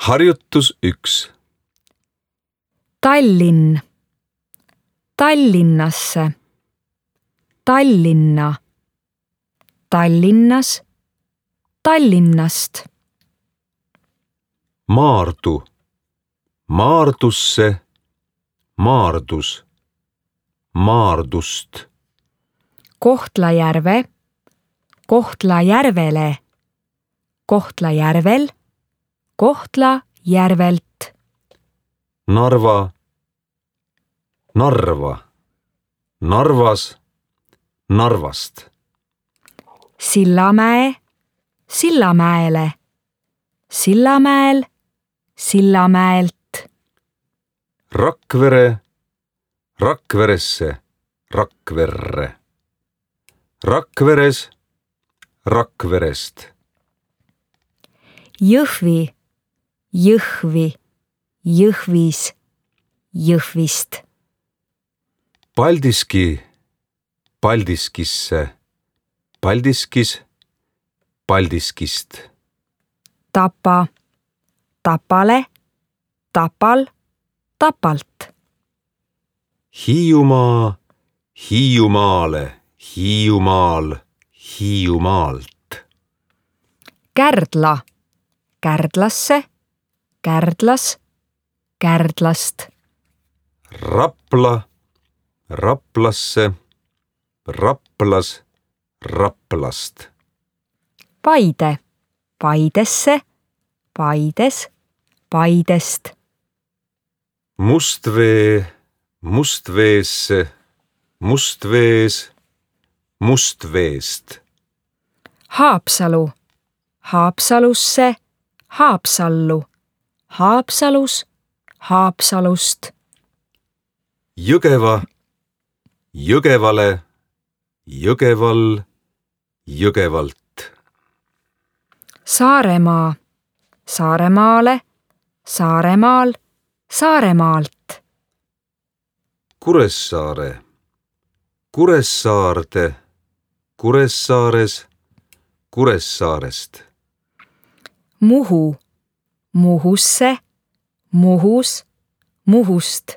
Harjutus 1. Tallinn, Tallinnasse, Tallinna, Tallinnas, Tallinnast. Maardu, Maardusse, Maardus, Maardust. Kohtla-Järve, Kohtla-Järvele, Kohtla-Järvel, Kohtla-Järvelt. Narva, Narva, Narvas, Narvast. Sillamäe, Sillamäele, Sillamäel, Sillamäelt. Rakvere, Rakveresse, Rakverre. Rakveres, Rakverest. Jõhvi, Jõhvi, Jõhvis, Jõhvist. Paldiski, Paldiskisse, Paldiskis, Paldiskist. Tapa, Tapale, Tapal, Tapalt. Hiiumaa, Hiiumaale, Hiiumaal, Hiiumaalt. Kärdla, Kärdlasse, Kärdlas, Kärdlast. Rapla, Raplasse, Raplas, Raplast. Paide, Paidesse, Paides, Paidest. Mustvee, Mustveesse, Mustvees, Mustveest. Haapsalu, Haapsalusse, Haapsallu, Haapsalus, Haapsalust. Jõgeva, Jõgevale, Jõgeval, Jõgevalt. Saaremaa, Saaremaale, Saaremaal, Saaremaalt. Kuressaare, Kuressaarde, Kuressaares, Kuressaarest. Muhu, Muhusse, Muhus, Muhust.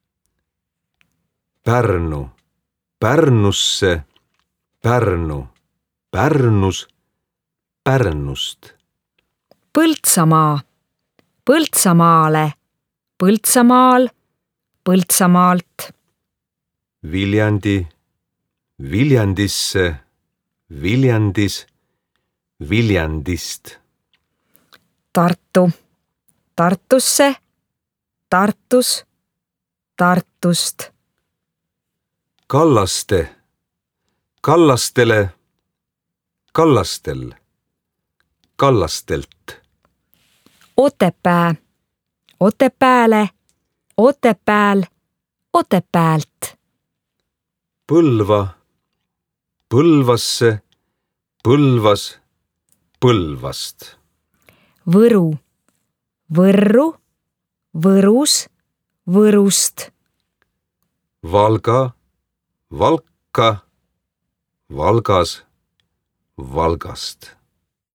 Pärnu, Pärnusse, Pärnu, Pärnus, Pärnust. Põltsamaa, Põltsamaale, Põltsamaal, Põltsamaalt. Viljandi, Viljandisse, Viljandis, Viljandist. Tartu, Tartusse, Tartus, Tartust. Kallaste, Kallastele, Kallastel, Kallastelt. Otepää, Otepääle, Otepääl, Otepäält. Põlva, Põlvasse, Põlvas, Põlvast. Võru, Võrru, Võrus, Võrust. Valga, Valka, Valgas, Valgast.